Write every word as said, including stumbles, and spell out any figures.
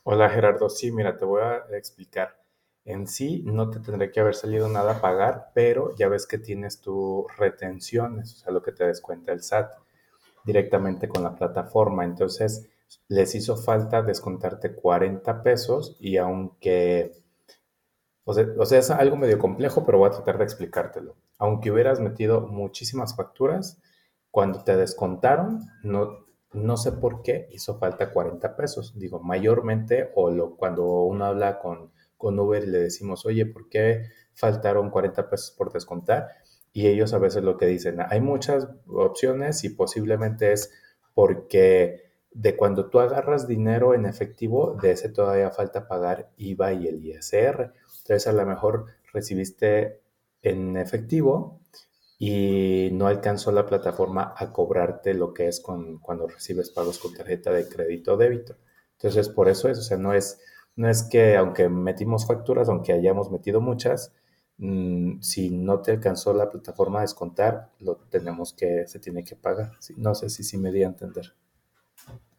Hola Gerardo, sí, mira, te voy a explicar. En sí no te tendría que haber salido nada a pagar, pero ya ves que tienes tus retenciones, o sea, lo que te descuenta el S A T directamente con la plataforma. Entonces, les hizo falta descontarte cuarenta pesos y aunque, o sea, o sea, es algo medio complejo, pero voy a tratar de explicártelo. Aunque hubieras metido muchísimas facturas, cuando te descontaron, no, no sé por qué hizo falta cuarenta pesos. Digo, mayormente, o lo, cuando uno habla con, con Uber y le decimos, oye, ¿por qué faltaron cuarenta pesos por descontar? Y ellos a veces lo que dicen, hay muchas opciones y posiblemente es porque de cuando tú agarras dinero en efectivo, de ese todavía falta pagar IVA y el I S R. Entonces, a lo mejor recibiste en efectivo y no alcanzó la plataforma a cobrarte lo que es con, cuando recibes pagos con tarjeta de crédito o débito. Entonces, por eso es, o sea, no es, no es que aunque metimos facturas, aunque hayamos metido muchas, mmm, si no te alcanzó la plataforma a descontar, lo tenemos que, se tiene que pagar. Sí, no sé si sí me di a entender.